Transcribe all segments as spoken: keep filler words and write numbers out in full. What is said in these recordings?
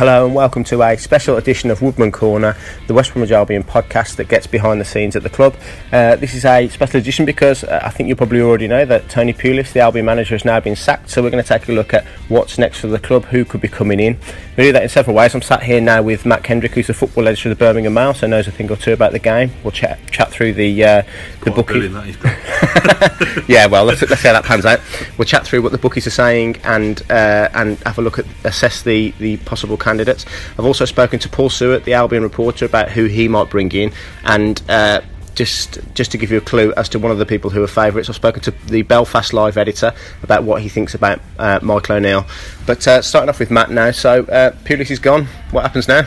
Hello and welcome to a special edition of Woodman Corner, the West Bromwich Albion podcast that gets behind the scenes at the club. Uh, this is a special edition because uh, I think you probably already know that Tony Pulis, the Albion manager, has now been sacked, so we're going to take a look at what's next for the club, who could be coming in. We do that in several ways. I'm sat here now with Matt Kendrick, who's the football editor of the Birmingham Mail, so knows a thing or two about the game. We'll chat chat through the uh, the bookies. Yeah, well, let's, let's see how that pans out. We'll chat through what the bookies are saying and uh, and have a look at assess the, the possible candidates. I've also spoken to Paul Seward, the Albion reporter, about who he might bring in, and uh, just just to give you a clue as to one of the people who are favourites, I've spoken to the Belfast Live editor about what he thinks about uh, Michael O'Neill. But uh, starting off with Matt now, so uh, Pulis is gone. What happens now?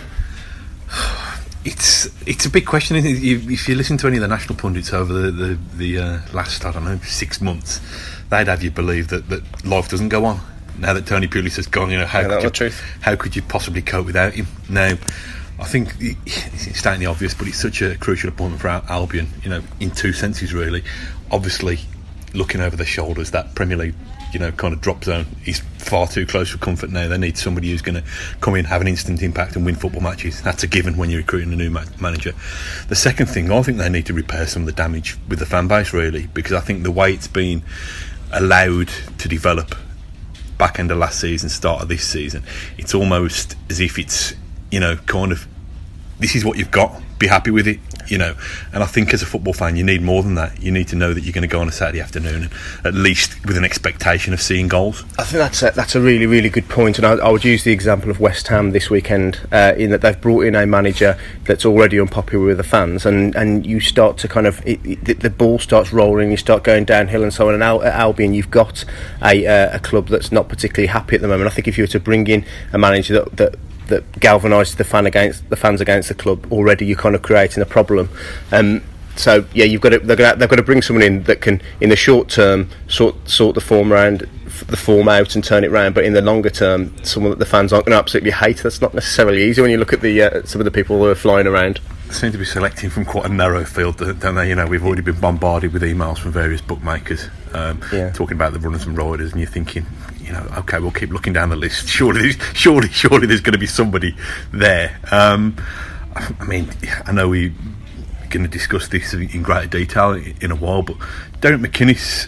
It's it's a big question, isn't it? You, if you listen to any of the national pundits over the the, the uh, last I don't know six months, they'd have you believe that, that life doesn't go on. Now that Tony Pulis has gone, you know, how, yeah, could you, truth. how could you possibly cope without him? Now, I think it's stating the obvious, but it's such a crucial appointment for Albion, you know, in two senses really. Obviously, looking over their shoulders, that Premier League, you know, kind of drop zone is far too close for comfort now. They need somebody who's going to come in, have an instant impact and win football matches. That's a given when you're recruiting a new ma- manager. The second thing, I think they need to repair some of the damage with the fan base really, because I think the way it's been allowed to develop back end of last season, start of this season, it's almost as if it's, you know, kind of, this is what you've got, be happy with it, you know. And I think as a football fan you need more than that. You need to know that you're going to go on a Saturday afternoon and at least with an expectation of seeing goals. I think that's a, that's a really really good point, and I, I would use the example of West Ham this weekend, uh, in that they've brought in a manager that's already unpopular with the fans, and, and you start to kind of it, it, the ball starts rolling, you start going downhill and so on. And Al, at Albion you've got a, uh, a club that's not particularly happy at the moment. I think if you were to bring in a manager that, that that galvanises the fan against the fans against the club, already you're kind of creating a problem. Um, so yeah, you've got to they're gonna, they've got to bring someone in that can, in the short term, sort sort the form around, the form out and turn it round. But in the longer term, someone that the fans aren't going to absolutely hate. That's not necessarily easy when you look at the uh, some of the people who are flying around. They seem to be selecting from quite a narrow field, don't they? You know, we've already been bombarded with emails from various bookmakers um, yeah. talking about the runners and riders, and you're thinking, you know, okay, we'll keep looking down the list. Surely, surely, surely, there's going to be somebody there. Um, I mean, I know we're going to discuss this in greater detail in a while, but Derek McInnes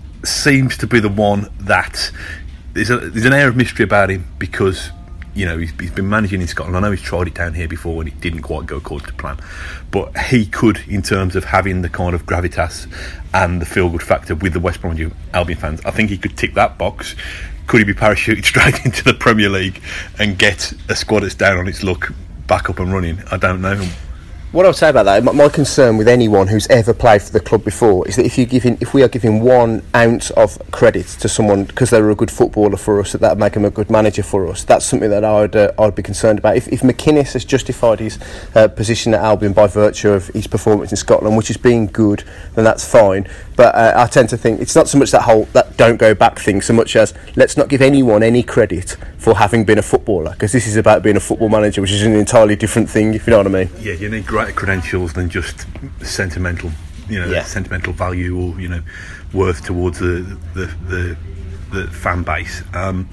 seems to be the one that there's a there's an air of mystery about him, because, you know, he's, he's been managing in Scotland. I know he's tried it down here before and it didn't quite go according to plan, but he could, in terms of having the kind of gravitas and the feel-good factor with the West Bromwich Albion fans, I think he could tick that box. Could he be parachuted straight into the Premier League and get a squad that's down on its luck back up and running? I don't know. What I would say about that, my concern with anyone who's ever played for the club before, is that if you give in, if we are giving one ounce of credit to someone because they were a good footballer for us, that that would make them a good manager for us, that's something that I would uh, I would be concerned about. If, if McInnes has justified his uh, position at Albion by virtue of his performance in Scotland, which has been good, then that's fine. But uh, I tend to think it's not so much that whole that don't go back thing, so much as let's not give anyone any credit for having been a footballer, because this is about being a football manager, which is an entirely different thing, if you know what I mean. Yeah, you need greater credentials than just sentimental, you know, yeah. sentimental value or, you know, worth towards the the the, the fan base. Um,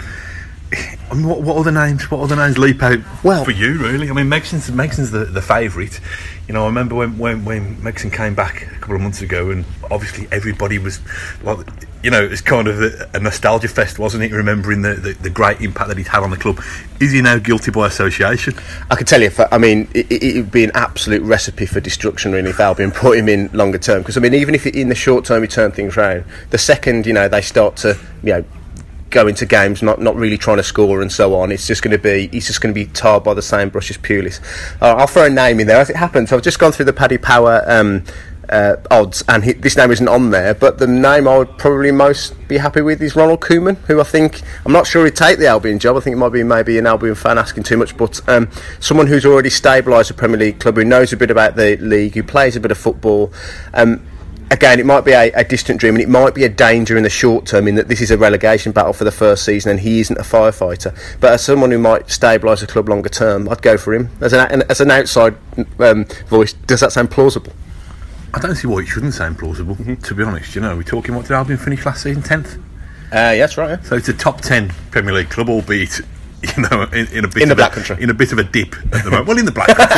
I mean, what, what other names? What other names leap out well, for you? Really, I mean, Megson's Megson's the, the favourite. You know, I remember when, when when Megson came back a couple of months ago, and obviously everybody was like, you know, it was kind of a, a nostalgia fest, wasn't it? Remembering the, the, the great impact that he'd had on the club. Is he now guilty by association? I can tell you, I mean, it, it would be an absolute recipe for destruction, really, if Albion put him in longer term. Because I mean, even if in the short term he turned things round, the second, you know, they start to, you know, go into games not not really trying to score and so on, it's just going to be he's just going to be tarred by the same brush as Pulis. uh, I'll throw a name in there as it happens. I've just gone through the Paddy Power um, uh, odds, and he, this name isn't on there, but the name I would probably most be happy with is Ronald Koeman, who I think, I'm not sure he'd take the Albion job. I think it might be maybe an Albion fan asking too much, but um, someone who's already stabilised a Premier League club, who knows a bit about the league, who plays a bit of football. um, Again, it might be a, a distant dream, and it might be a danger in the short term, in that this is a relegation battle for the first season and he isn't a firefighter. But as someone who might stabilise a club longer term, I'd go for him. As an, as an outside um, voice, does that sound plausible? I don't see why it shouldn't sound plausible, mm-hmm. to be honest. You know, we're talking, what did Albion finish last season? tenth? Uh, yeah, that's right. Yeah. So it's a top ten Premier League club, albeit you know, in, in a bit in the of Black a, Country, in a bit of a dip at the moment. Well, in the Black Country,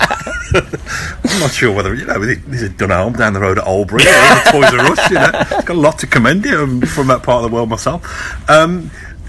yeah. I'm not sure whether you know this is Dunelm down the road at Albury, or Toys R Us. You know, it's got a lot to commend you from that part of the world myself. Um,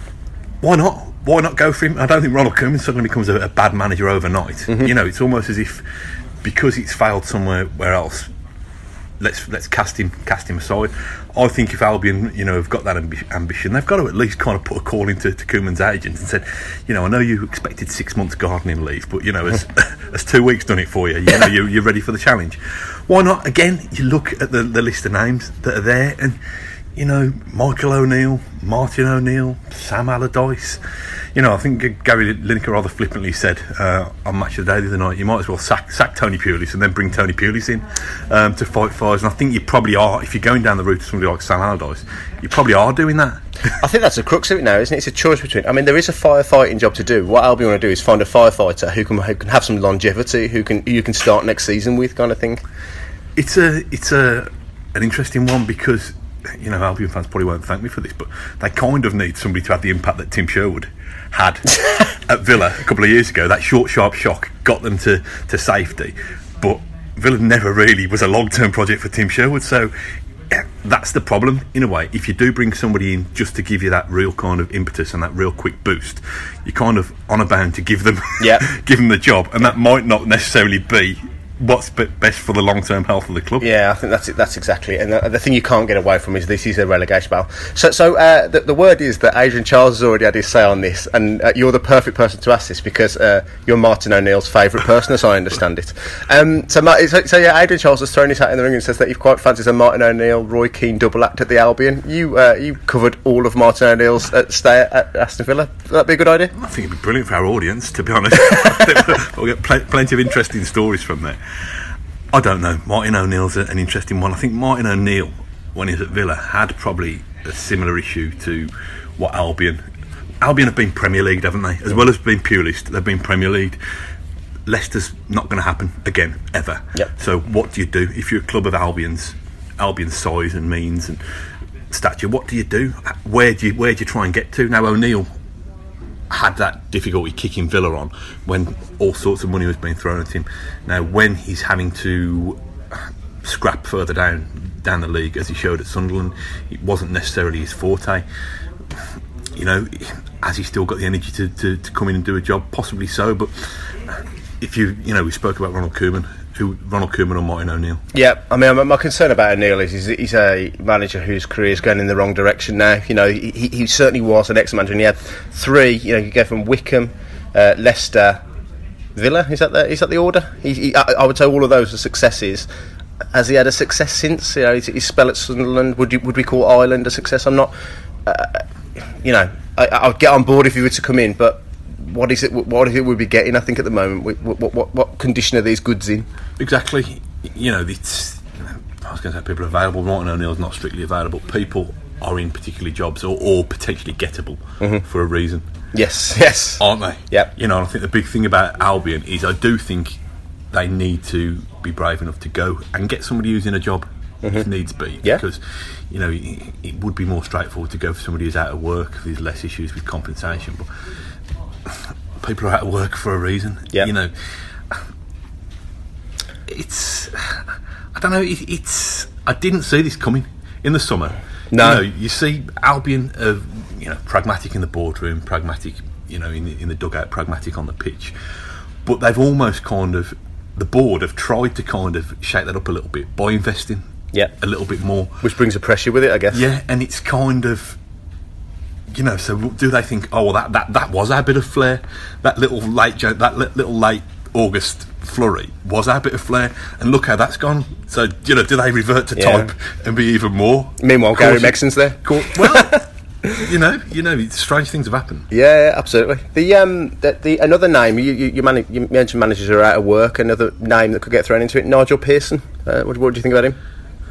why not? Why not go for him? I don't think Ronald Koeman suddenly becomes a, a bad manager overnight. Mm-hmm. You know, it's almost as if because it's failed somewhere where else, let's let's cast him cast him aside. I think if Albion, you know, have got that ambi- ambition, they've got to at least kind of put a call into to Koeman's agent and said, you know, I know you expected six months gardening leave, but you know, as as two weeks done it for you, you know, you, you're ready for the challenge. Why not? Again, you look at the, the list of names that are there, and you know, Michael O'Neill, Martin O'Neill, Sam Allardyce. You know, I think Gary Lineker rather flippantly said uh, on Match of the Day the other night, you might as well sack, sack Tony Pulis and then bring Tony Pulis in um, to fight fires. And I think you probably are, if you're going down the route of somebody like Sam Allardyce, you probably are doing that. I think that's the crux of it now, isn't it? It's a choice between... I mean, there is a firefighting job to do. What Albion want to do is find a firefighter who can who can have some longevity, who can you can start next season with, kind of thing. It's a it's a an interesting one because, you know, Albion fans probably won't thank me for this, but they kind of need somebody to have the impact that Tim Sherwood had at Villa a couple of years ago. That short, sharp shock got them to, to safety, but Villa never really was a long-term project for Tim Sherwood, so yeah, that's the problem in a way. If you do bring somebody in just to give you that real kind of impetus and that real quick boost, you're kind of on a bound to give them yep. give them the job, and that might not necessarily be what's best for the long-term health of the club. Yeah, I think that's it, that's exactly it. And the, the thing you can't get away from is this is a relegation battle. So, so uh, the, the word is that Adrian Charles has already had his say on this, and uh, you're the perfect person to ask this because uh, you're Martin O'Neill's favourite person, as I understand it. Um, so, so, so, yeah, Adrian Charles has thrown his hat in the ring and says that he quite fancies a Martin O'Neill, Roy Keane double act at the Albion. You uh, you covered all of Martin O'Neill's uh, stay at Aston Villa. Would that be a good idea? I think it'd be brilliant for our audience, to be honest. We'll get pl- plenty of interesting stories from there. I don't know. Martin O'Neill's an interesting one. I think Martin O'Neill, when he was at Villa, had probably a similar issue to what Albion. Albion have been Premier League, haven't they? As yeah. well as being Purist, they've been Premier League. Leicester's not going to happen again, ever. Yep. So what do you do if you're a club of Albion's, Albion's size and means and stature? What do you do? Where do you where do you try and get to? Now O'Neill had that difficulty kicking Villa on when all sorts of money was being thrown at him. Now when he's having to scrap further down down the league, as he showed at Sunderland, it wasn't necessarily his forte. You know, has he still got the energy to, to, to come in and do a job? Possibly so, but if you you know, we spoke about Ronald Koeman. Who, Ronald Koeman or Martin O'Neill? Yeah, I mean, my concern about O'Neill is he's, he's a manager whose career is going in the wrong direction now. You know, he, he certainly was an ex-manager, and he had three. You know, you go from Wickham, uh, Leicester, Villa. Is that the is that the order? He, he, I, I would say all of those are successes. Has he had a success since? You know, his, his spell at Sunderland. Would you would we call Ireland a success? I'm not. Uh, you know, I, I'd get on board if he were to come in, but. What is it? What is it we'd be getting? I think at the moment, what, what, what, what condition are these goods in? Exactly. You know, it's. I was going to say people are available. Martin O'Neill's not strictly available. People are in particular jobs or, or potentially gettable mm-hmm. for a reason. Yes, yes, aren't they? Yeah. You know, I think the big thing about Albion is I do think they need to be brave enough to go and get somebody who's in a job. Mm-hmm. If needs be, yeah. because you know it, it would be more straightforward to go for somebody who's out of work. There's less issues with compensation, but. People are out of work for a reason. Yeah. You know, it's. I don't know. It, it's. I didn't see this coming in the summer. No. You know, you see Albion, uh, you know, pragmatic in the boardroom, pragmatic, you know, in the, in the dugout, pragmatic on the pitch, but they've almost kind of the board have tried to kind of shake that up a little bit by investing. Yeah. A little bit more, which brings a pressure with it, I guess. Yeah, and it's kind of. You know, so do they think? Oh, well, that, that, that was our bit of flair. That little late, that little late August flurry was our bit of flair, and look how that's gone. So, you know, do they revert to yeah. type and be even more? Meanwhile, Gary Mexon's there. Well, you know, you know, strange things have happened. Yeah, absolutely. The um, the, the another name you you, you, man- you mentioned managers are out of work. Another name that could get thrown into it, Nigel Pearson. Uh, what, what do you think about him?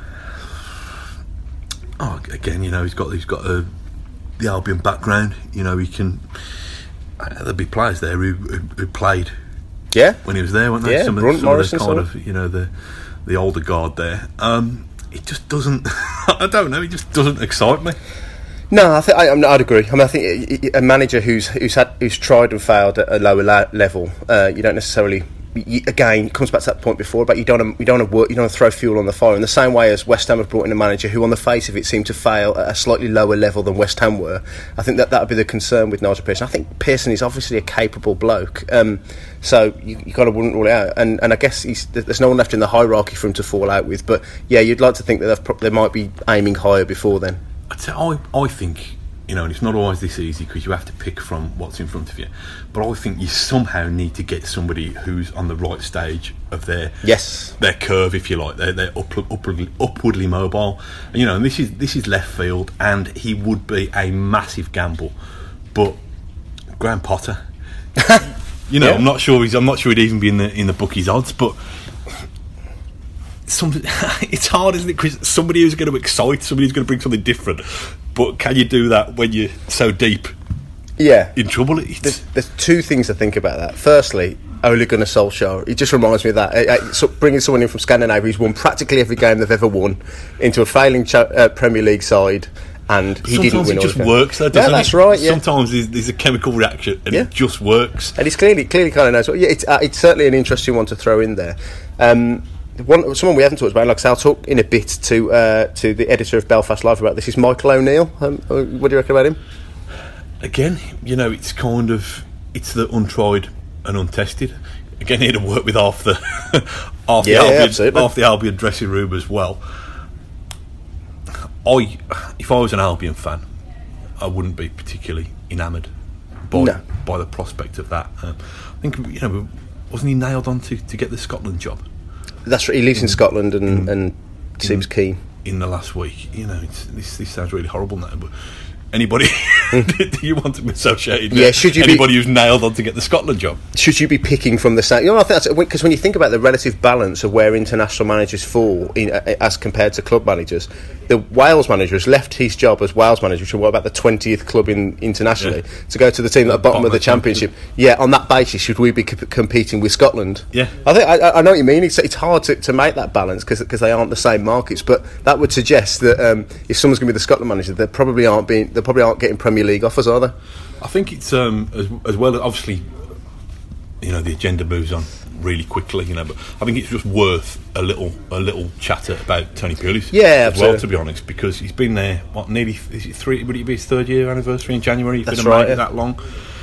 Oh, again, you know, he's got he's got a. The Albion background, you know, he can. Uh, there'll be players there who, who, who played, yeah, when he was there, weren't they? Yeah, some Brunt, of, some Morrison, of the kind sort of, you know, the the older guard there. Um, it just doesn't. I don't know. It just doesn't excite me. No, I think I, I'd agree. I mean, I think a manager who's who's had who's tried and failed at a lower la- level, uh, you don't necessarily. You, again, it comes back to that point before about you don't want to, you don't want to work, you don't want to throw fuel on the fire. In the same way as West Ham have brought in a manager who, on the face of it, seemed to fail at a slightly lower level than West Ham were. I think that that would be the concern with Nigel Pearson. I think Pearson is obviously a capable bloke, um, so you, you kind of wouldn't rule it out. And, and I guess he's, there's no one left in the hierarchy for him to fall out with. But yeah, you'd like to think that pro- they might be aiming higher before then. I'd say I, I think. You know, and it's not always this easy because you have to pick from what's in front of you. But I think you somehow need to get somebody who's on the right stage of their yes their curve, if you like. They're, they're up, upwardly, upwardly mobile. And, you know, and this is this is left field, and he would be a massive gamble. But Graham Potter, you know, yeah. I'm not sure he's. I'm not sure he'd even be in the in the bookies' odds, but. Some, it's hard, isn't it? Because somebody who's going to excite, somebody who's going to bring something different. But can you do that when you're so deep? Yeah, in trouble. It's... There's, there's two things to think about that. Firstly, Ole Gunnar Solskjaer. It just reminds me of that. Uh, so bringing someone in from Scandinavia who's won practically every game they've ever won into a failing cha- uh, Premier League side. And he sometimes didn't win. It just all works, though, doesn't yeah, that's it? right. Yeah. Sometimes there's, there's a chemical reaction, and yeah. it just works. And he's clearly, clearly kind of knows. What, yeah, it's, uh, it's certainly an interesting one to throw in there. Um, One, someone we haven't talked about, like I say, I'll talk in a bit to uh, to the editor of Belfast Live about this, is Michael O'Neill. Um, what do you reckon about him? Again, you know, it's kind of it's the untried and untested. Again, he'd have worked with half the half yeah, the Albion, yeah, half the Albion dressing room as well. I, if I was an Albion fan, I wouldn't be particularly enamoured by no. by the prospect of that. Um, I think you know, wasn't he nailed on to, to get the Scotland job? That's right. He lives in Scotland and, and seems in, keen. In the last week, you know, it's, this this sounds really horrible now, but anybody do you want to be associated yeah, with should you anybody be, who's nailed on to get the Scotland job? Should you be picking from the same? You know, I think that's because when you think about the relative balance of where international managers fall in, uh, as compared to club managers, the Wales manager has left his job as Wales manager, which is what about the twentieth club in internationally, yeah. to go to the team at the bottom, bottom of the championship. championship. Yeah, on that basis, should we be c- competing with Scotland? Yeah, I think I, I know what you mean. It's, it's hard to, to make that balance because they aren't the same markets, but that would suggest that um, if someone's going to be the Scotland manager, they probably aren't being they probably aren't getting Premier League offers, are they? I think it's um, as, as well. Obviously, you know, the agenda moves on really quickly, you know, but I think it's just worth a little a little chatter about Tony Pulis yeah, as absolutely. well, to be honest, because he's been there what nearly is it three would it be his third year anniversary in January? He's That's been right, yeah. that long.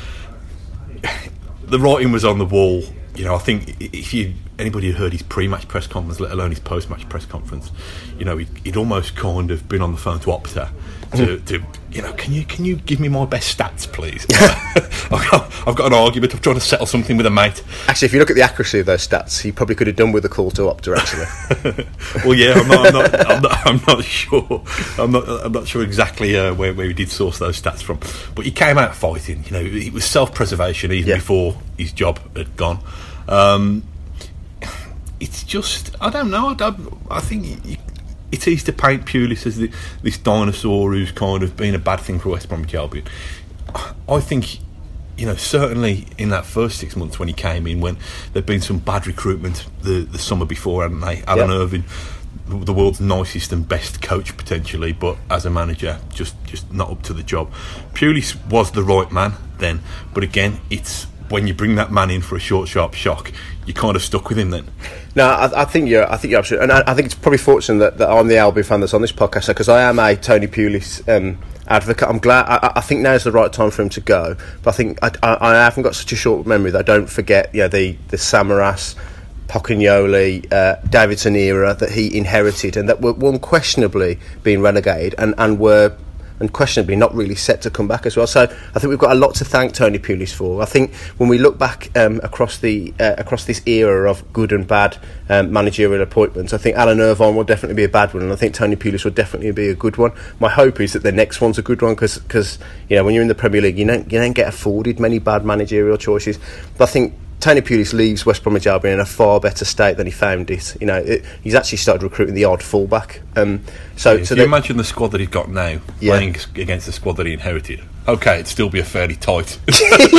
The writing was on the wall, you know. I think if you anybody who heard his pre-match press conference, let alone his post-match press conference, you know, he'd, he'd almost kind of been on the phone to Opta to, to you know, can you can you give me my best stats, please? I've, got, I've got an argument. I'm trying to settle something with a mate. Actually, if you look at the accuracy of those stats, he probably could have done with a call to Opta. Actually, well, yeah, I'm not, I'm not, I'm not, I'm not sure. I'm not, I'm not sure exactly uh, where, where he did source those stats from. But he came out fighting. You know, it was self-preservation even yeah. before his job had gone. Um, it's just, I don't know. I, don't, I think you, it's easy to paint Pulis as the, this dinosaur who's kind of been a bad thing for West Bromwich Albion. I think, you know, certainly in that first six months when he came in, when there'd been some bad recruitment the, the summer before, hadn't they? Alan yep. Irvine, the world's nicest and best coach potentially, but as a manager, just, just not up to the job. Pulis was the right man then, but again, it's when you bring that man in for a short, sharp shock, you're kind of stuck with him then. No, I, I think you're. I think you're absolutely, and I, I think it's probably fortunate that, that I'm the Albion fan that's on this podcast, because I am a Tony Pulis um, advocate. I'm glad. I, I think now's the right time for him to go. But I think I, I, I haven't got such a short memory that I don't forget. You know, the the Samaras, Pocagnoli, uh, Davidson era that he inherited, and that were unquestionably being relegated, and and were. and questionably not really set to come back as well. So I think we've got a lot to thank Tony Pulis for. I think when we look back um, across the uh, across this era of good and bad um, managerial appointments, I think Alan Irvine will definitely be a bad one, and I think Tony Pulis will definitely be a good one. My hope is that the next one's a good one, because you know, when you're in the Premier League, you don't you don't get afforded many bad managerial choices. But I think Tony Pulis leaves West Bromwich Albion in a far better state than he found it. You know, it, he's actually started recruiting the odd fullback. Um, so, yeah, so you imagine the squad that he's got now yeah. playing against the squad that he inherited. Okay, it'd still be a fairly tight. yeah,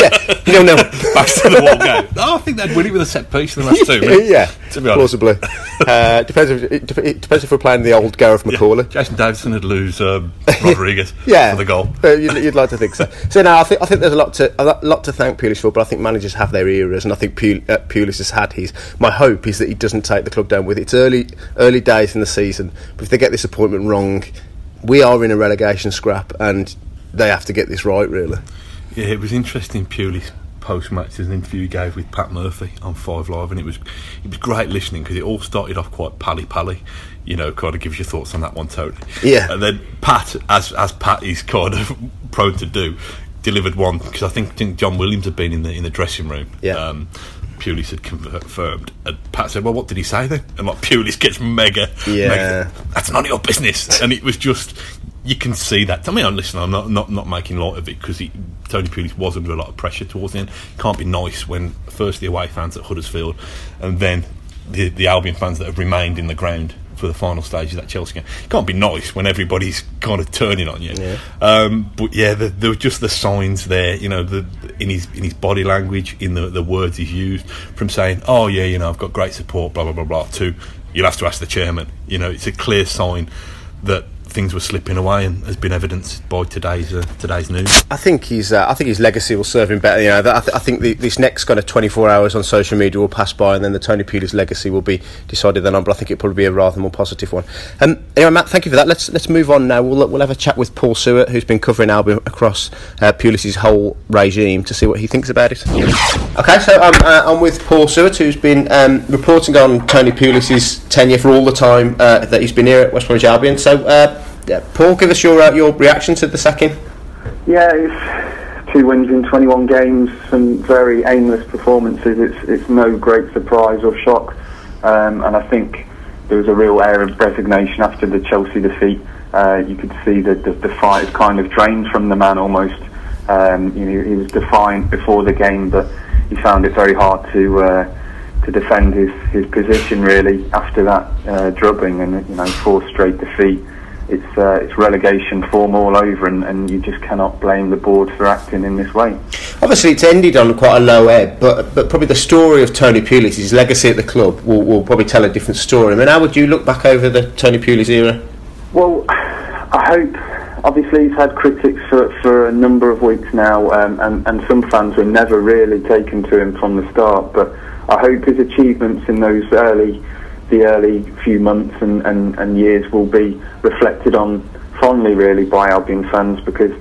nil nil. Back to the wall game. No, I think they'd win it with a set piece in the last two minutes. Yeah, to be honest. Plausibly. uh, depends if it, it depends if we're playing the old Gareth McCauley. Yeah. Jason Davidson would lose um, Rodriguez yeah, for the goal. Uh, you'd, you'd like to think so. So now I think I think there's a lot to a lot to thank Pulis for, but I think managers have their eras, and I think Pul- uh, Pulis has had his. My hope is that he doesn't take the club down with it. It's early early days in the season, but if they get this appointment wrong, we are in a relegation scrap, and they have to get this right, really. Yeah, it was interesting. Pulis post-match, there's an interview he gave with Pat Murphy on Five Live, and it was it was great listening because it all started off quite pally-pally, you know, kind of gives your thoughts on that one, Tony. Yeah. And then Pat, as as Pat is kind of prone to do, delivered one because I think, think John Williams had been in the in the dressing room. Yeah. Um, Pulis had confirmed, and Pat said, "Well, what did he say then?" And like Pulis gets mega, yeah, mega, that's none of your business, and it was just. You can see that. I mean, listen, I'm not not, not making light of it because Tony Pulis was under a lot of pressure towards the end. Can't be nice when first the away fans at Huddersfield and then the, the Albion fans that have remained in the ground for the final stages of that Chelsea game. Can't be nice when everybody's kind of turning on you. Yeah. Um, but yeah, the, there were just the signs there, you know, the, in his in his body language, in the, the words he's used, from saying, "Oh yeah, you know, I've got great support," blah blah blah blah, to "You'll have to ask the chairman." You know, it's a clear sign that things were slipping away, and has been evidenced by today's uh, today's news. I think he's. Uh, I think his legacy will serve him better. You know, that, I, th- I think the, this next kind of twenty-four hours on social media will pass by, and then the Tony Pulis legacy will be decided then on. But I think it'll probably be a rather more positive one. Um, anyway, Matt, thank you for that. Let's let's move on now. We'll we'll have a chat with Paul Seward, who's been covering Albion across uh, Pulis' whole regime, to see what he thinks about it. Okay, so um, uh, I'm with Paul Seward, who's been um, reporting on Tony Pulis' tenure for all the time uh, that he's been here at West Bromwich Albion. So. Uh, Yeah, Paul, give us your uh, your reaction to the sacking. Yeah, it's two wins in twenty-one games, some very aimless performances. It's it's no great surprise or shock, um, and I think there was a real air of resignation after the Chelsea defeat. Uh, you could see that the, the fight is kind of drained from the man almost. Um, you know, he was defiant before the game, but he found it very hard to uh, to defend his, his position really after that uh, drubbing and you know four straight defeat. It's uh, it's relegation form all over, and, and you just cannot blame the board for acting in this way. Obviously, it's ended on quite a low ebb, but but probably the story of Tony Pulis, his legacy at the club, will, will probably tell a different story. I mean, how would you look back over the Tony Pulis era? Well, I hope. Obviously, he's had critics for, for a number of weeks now, um, and, and some fans were never really taken to him from the start. But I hope his achievements in those early. the early few months and, and, and years will be reflected on fondly really by Albion fans, because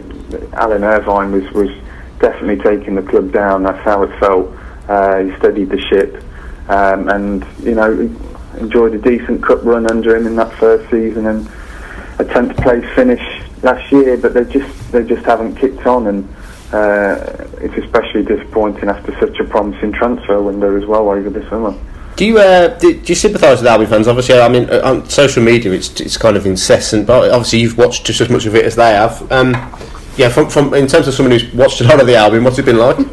Alan Irvine was, was definitely taking the club down. That's how it felt. Uh, he steadied the ship um, and you know enjoyed a decent cup run under him in that first season and a tenth place finish last year, but they just they just haven't kicked on, and uh, it's especially disappointing after such a promising transfer window as well over the summer. Do you uh, do, do you sympathise with Albion fans? Obviously, I mean, on social media, it's it's kind of incessant. But obviously, you've watched just as much of it as they have. Um, yeah, from from in terms of someone who's watched a lot of the Albion, what's it been like?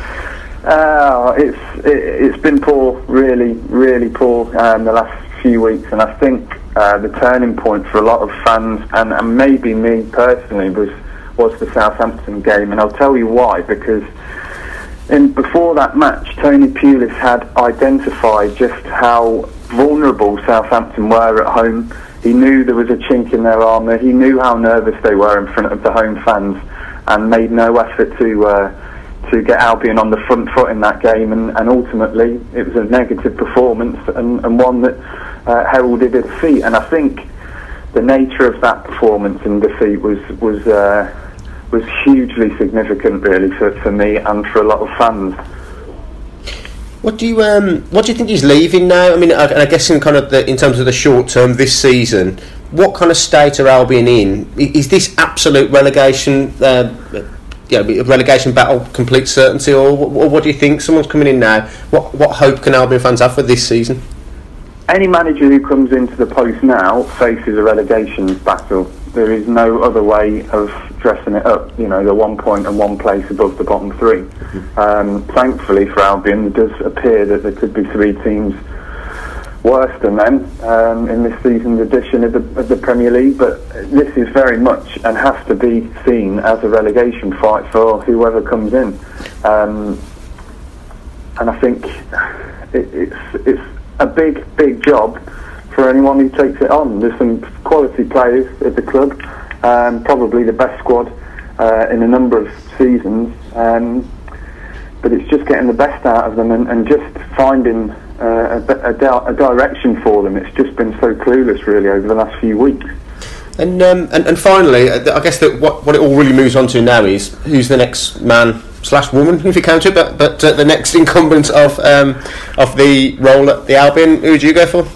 uh, it's it, it's been poor, really, really poor um, the last few weeks, and I think uh, the turning point for a lot of fans, and, and maybe me personally, was was the Southampton game, and I'll tell you why. Because And before that match, Tony Pulis had identified just how vulnerable Southampton were at home. He knew there was a chink in their armour. He knew how nervous they were in front of the home fans, and made no effort to uh, to get Albion on the front foot in that game. And, and ultimately, it was a negative performance and, and one that uh, heralded a defeat. And I think the nature of that performance and defeat was was. Uh, was hugely significant, really, for, for me and for a lot of fans. What do you um, what do you think he's leaving now? I mean, I, I guess in kind of the, in terms of the short term this season, what kind of state are Albion in? Is this absolute relegation, uh, you know, relegation battle, complete certainty, or, or what do you think? Someone's coming in now. What what hope can Albion fans have for this season? Any manager who comes into the post now faces a relegation battle. There is no other way of dressing it up. You know, they're one point and one place above the bottom three. Mm-hmm. Um, thankfully for Albion, it does appear that there could be three teams worse than them um, in this season's edition of the, of the Premier League. But this is very much and has to be seen as a relegation fight for whoever comes in. Um, and I think it, it's it's a big, big job for anyone who takes it on. There's some quality players at the club, um, probably the best squad uh, in a number of seasons, um, but it's just getting the best out of them and, and just finding uh, a, a, di- a direction for them. It's just been so clueless, really, over the last few weeks. And um, and, and finally, I guess that what, what it all really moves on to now is who's the next man slash woman, if you count it, but but uh, the next incumbent of um, of the role at the Albion. Who would you go for?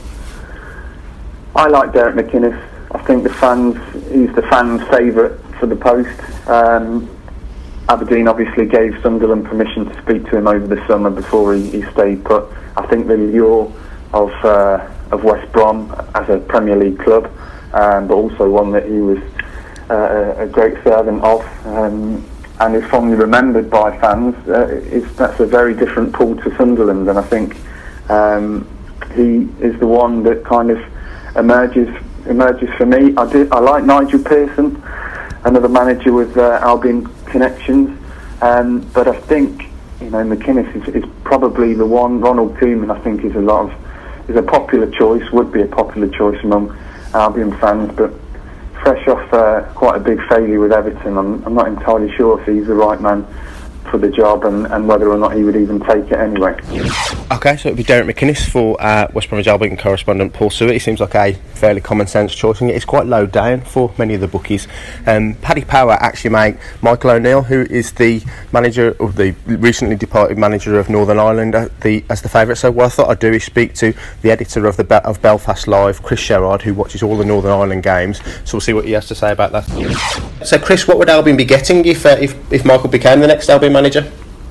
I like Derek McInnes. I think the fans, he's the fans' favourite for the post. Um, Aberdeen obviously gave Sunderland permission to speak to him over the summer before he, he stayed put. I think the lure of uh, of West Brom as a Premier League club, um, but also one that he was uh, a great servant of, um, and is fondly remembered by fans. Uh, it's, that's a very different pull to Sunderland, and I think um, he is the one that kind of emerges emerges for me. I do. I like Nigel Pearson, another manager with uh, Albion connections, um, but I think you know McInnes is, is probably the one. Ronald Koeman, I think, is a lot of is a popular choice. Would be a popular choice among Albion fans, but fresh off uh, quite a big failure with Everton, I'm, I'm not entirely sure if he's the right man for the job and, and whether or not he would even take it anyway. Okay, so it would be Derek McInnes for uh, West Bromwich Albion correspondent Paul Stewart. He seems like a fairly common sense choice, and it's quite low down for many of the bookies. Um, Paddy Power actually made Michael O'Neill, who is the manager of the recently departed manager of Northern Ireland, uh, the, as the favourite. So what I thought I'd do is speak to the editor of the Be- of Belfast Live, Chris Sherrard, who watches all the Northern Ireland games. So we'll see what he has to say about that. So Chris, what would Albion be getting if uh, if, if Michael became the next Albion manager?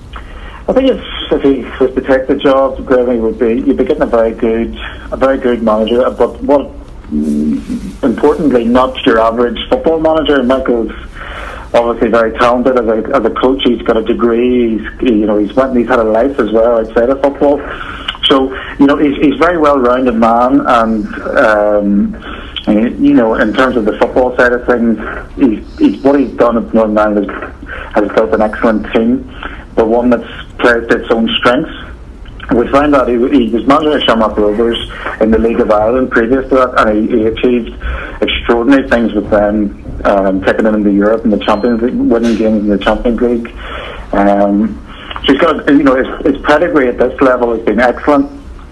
I think if, if he was to take the job, Gravy would be you'd be getting a very good, a very good manager. But what, importantly, not your average football manager. Michael's obviously very talented as a as a coach. He's got a degree. He's you know he's went he's had a life as well outside of football. So you know he's he's a very well-rounded man, and um, you know in terms of the football side of things, he's, he's what he's done at Northern Ireland has, has built an excellent team, but one that's played to its own strengths. We found out he, he was manager of Shamrock Rovers in the League of Ireland previous to that, and he, he achieved extraordinary things with them, um, taking them into Europe in the Champions League, winning games in the Champions League. Um, so he's got, you know, his, his pedigree at this level has been excellent,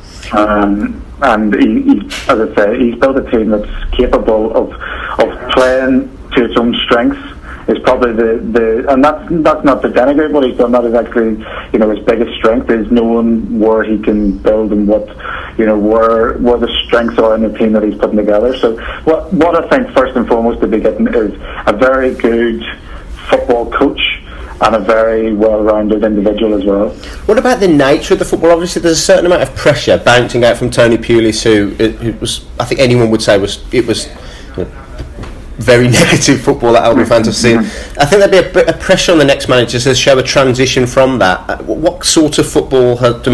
um, and he, he, as I say, he's built a team that's capable of of playing to its own strengths. Is probably the, the and that's that's not to denigrate what he's done. That is actually, you know, his biggest strength is knowing where he can build and what, you know, where where the strengths are in the team that he's putting together. So what what I think first and foremost to be getting is a very good football coach and a very well-rounded individual as well. What about the nature of the football? Obviously, there's a certain amount of pressure bouncing out from Tony Pulis, who, who was, I think anyone would say was it was. You know, very negative football that Albion fans have seen. I think there'd be a bit of pressure on the next manager to show a transition from that. What sort of football do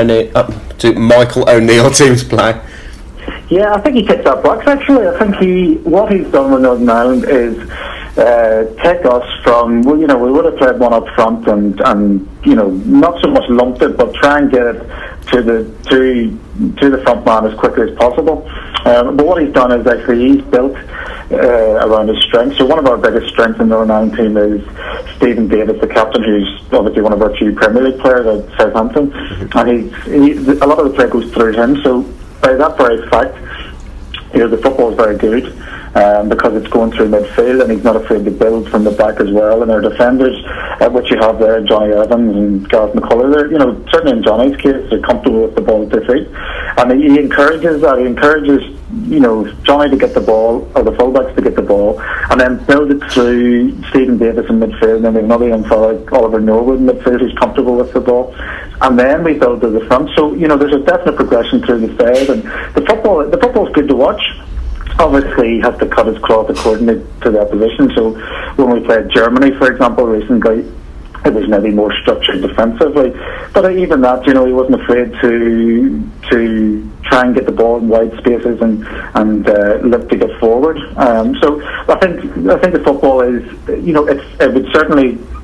Michael O'Neill teams play? Yeah, I think he ticks that box. Actually, I think he what he's done with Northern Ireland is uh, take us from well, you know, we would have played one up front and and you know not so much lumped it, but try and get it to the to to the front man as quickly as possible. Um, but what he's done is actually he's built uh, around his strengths. So one of our biggest strengths in the Northern Ireland team is Stephen Davis, the captain, who's obviously one of our few Premier League players at Southampton, and he's, he a lot of the play goes through him. So by that very fact, you know, the football is very good um, because it's going through midfield, and he's not afraid to build from the back as well. And our defenders, uh, which you have there, Johnny Evans and Gareth McCullers, they're, you know, certainly in Johnny's case, they're comfortable with the ball at their feet, and he encourages that. He encourages, you know, Johnny to get the ball, or the fullbacks to get the ball, and then build it through Stephen Davis in midfield, and then we have another young fellow like Oliver Norwood in midfield who's comfortable with the ball, and then we build to the front. So, you know, there's a definite progression through the side, and the football, the football's good to watch. Obviously, he has to cut his cloth according to the opposition. So when we played Germany, for example, recently, it was maybe more structured defensively, but even that, you know, he wasn't afraid to to try and get the ball in wide spaces and and uh, look to get forward. Um, so I think I think the football is, you know, it's it would certainly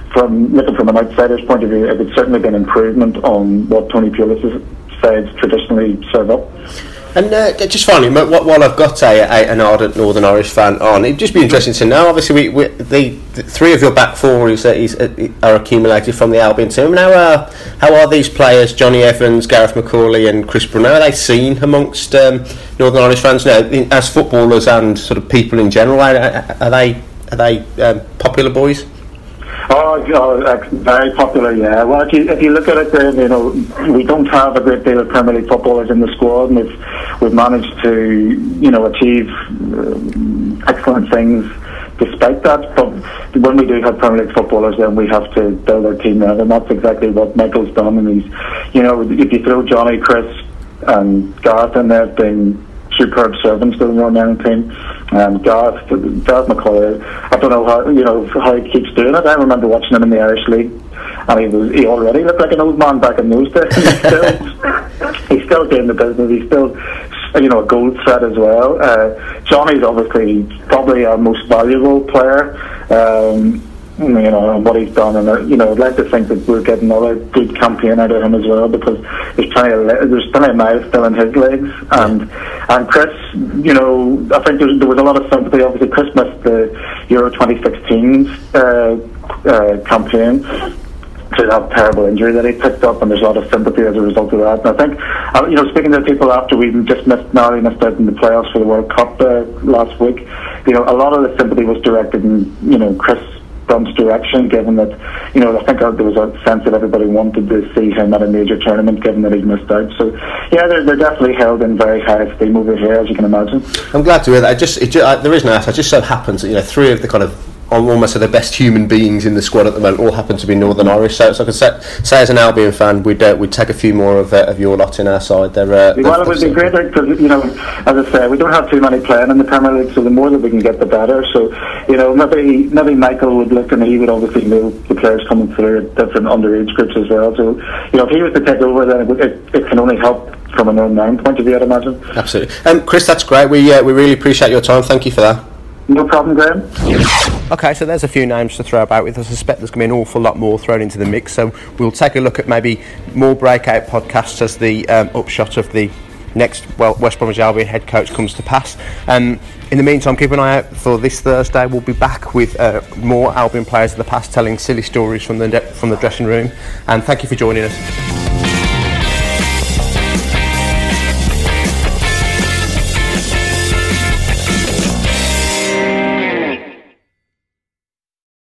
from looking from an outsider's point of view, it would certainly be an improvement on what Tony Pulis' sides traditionally serve up. And uh, just finally, while I've got a, a, an ardent Northern Irish fan on, it'd just be interesting to know. Obviously, we, we the, the three of your back four is, uh, is, uh, are accumulated from the Albion team. How are how are these players, Johnny Evans, Gareth McCauley, and Chris Brunner? Are they seen amongst um, Northern Irish fans now as footballers and sort of people in general? Are, are they are they um, popular boys? Oh, oh, very popular, yeah. Well, if you, if you look at it, then, you know, we don't have a great deal of Premier League footballers in the squad, and we've, we've managed to, you know, achieve um, excellent things despite that. But when we do have Premier League footballers, then we have to build our team out, and that's exactly what Michael's done. And he's, you know, if you throw Johnny, Chris, and Gareth in there, being superb servants to the Northern Ireland team. Um, Gareth, Gareth McCauley, I don't know how you know how he keeps doing it. I remember watching him in the Irish League, and he was he already looked like an old man back in those days. He's still, he's still doing the business. He's still, you know, a goal threat as well. Uh, Johnny's obviously probably our most valuable player. Um, you know, and what he's done, and uh, you know, I'd like to think that we're getting another good campaign out of him as well, because there's plenty of there's plenty of miles still in his legs, and and Chris, you know, I think there, there was a lot of sympathy. Obviously, Chris missed the Euro twenty sixteen uh, uh, campaign to that terrible injury that he picked up, and there's a lot of sympathy as a result of that. And I think, uh, you know, speaking to people after we just missed, now we missed out in the playoffs for the World Cup uh, last week, you know, a lot of the sympathy was directed in, you know, Chris Brunt's direction, given that, you know, I think there was a sense that everybody wanted to see him at a major tournament, given that he'd missed out. So, yeah, they're, they're definitely held in very high esteem over here, as you can imagine. I'm glad to hear that. I just, it just uh, there is no, it just so happens that, you know, three of the kind of almost the best human beings in the squad at the moment all happen to be Northern Irish. So, so I could say, say as an Albion fan, we'd uh, we'd take a few more of uh, of your lot in our side. They're, uh, well, it would be great because, you know, as I say, we don't have too many playing in the Premier League, so the more that we can get, the better. So, you know, maybe maybe Michael would look, and he would obviously know the players coming through at different underage groups as well. So, you know, if he was to take over, then it, would, it, it can only help from a Northern Ireland point of view, I'd imagine. Absolutely, um, Chris. That's great. We uh, we really appreciate your time. Thank you for that. No problem, Graham. Okay, so there's a few names to throw about with. I suspect there's going to be an awful lot more thrown into the mix, so we'll take a look at maybe more breakout podcasts as the um, upshot of the next well, West Bromwich Albion head coach comes to pass. Um, in the meantime, keep an eye out for this Thursday. We'll be back with uh, more Albion players of the past telling silly stories from the, de- from the dressing room, and thank you for joining us.